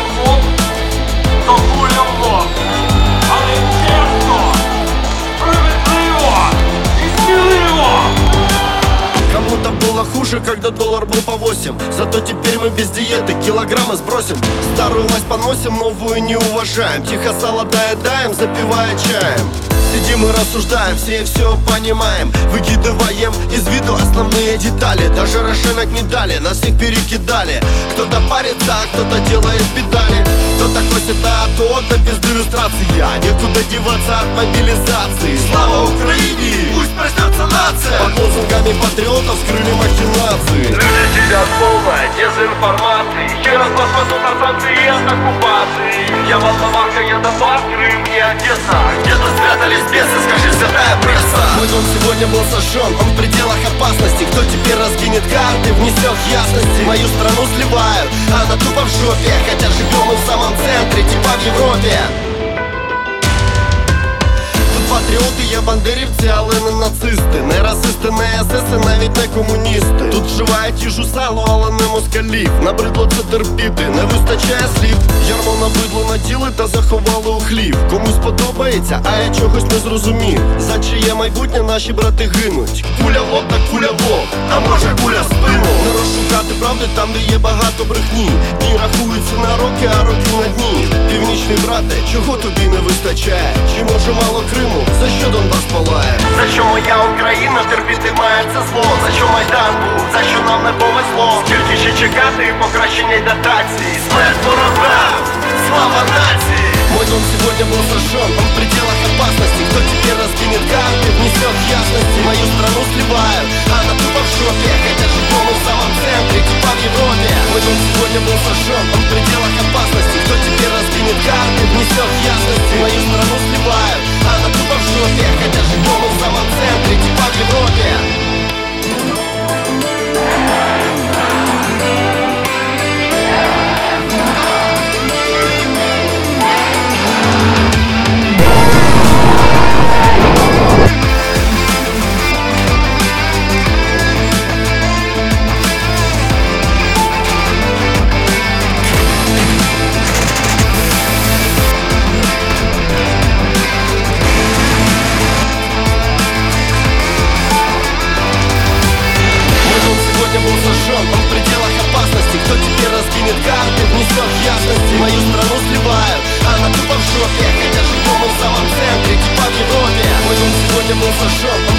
лоб, то куля в лоб. Але чесно, справедливо і сміливо. Кому-то было хуже, когда доллар был по 8. Зато теперь мы без диеты килограммы сбросим. Старую власть поносим, новую не уважаем. Тихо сало доедаем, запивая чаем. Сидим и рассуждаем, все понимаем. Выкидываем из виду основные детали. Даже расширок не дали, нас всех перекидали. Кто-то парится, а кто-то делает педали. Кто-то косит, а кто-то без иллюстрации. Некуда деваться от мобилизации. Слава Украине! Пусть проснется нация! Под лозунгами патриотов скрыли махинации. Для тебя полная дезинформации. Еще раз посмотрю на санкции от оккупации. Я Волноваха, я Донбасс, Крым и Одесса. Где-то спрятались бесы, скажи, святая пресса. Мой дом сегодня был сожжен, он в пределах опасности. Кто теперь раскинет карты, внесет ясности. Мою страну сливают, а она тупо в жопе. Хотя живем мы в самом центре, типа в Европе. Патріоти є бандерівці, але не нацисти. Не расисти, не есеси, навіть не комуністи. Тут вживають їжу сало, але не москалів. Набридло це терпіти, не вистачає слів. Ярмо набридло наділи та заховали у хлів. Комусь подобається, а я чогось не зрозумів. За чиє майбутнє наші брати гинуть. Куля в лоб та куля в лоб, а може куля в спину. Не розшукати правди там, де є багато брехні. Дні рахуються на роки, а роки на дні. Північний брате, чого тобі не вистачає? Чи може мало Криму? За що Донбас палає? За що моя Україна терпіти має це зло? За що Майдан був? За що нам не повезло? Скільки ще чекати покращення й дотації? Смерть ворогам! Слава нації! Мой дом сегодня был сожжен, он в пределах опасности. Кто теперь раскинет карты, внесет ясности. Мою страну сливают, а она тупо в шоке. Хотя живем мы в самом центре, типа в Европе. Мой дом сегодня был сожжен, он в пределах опасности. Кто теперь раскинет карты, внесет ясности. Мою страну сливают, а она тупо в шоке. Хотя живем мы в самом центре, типа в Европе. Он в пределах опасности. Кто теперь раскинет карты, внесет ясности. Мою страну сливают, а она тупо в шоке. Хотя живем мы в самом центре, типа в Европе. Мой дом сегодня был сожжен.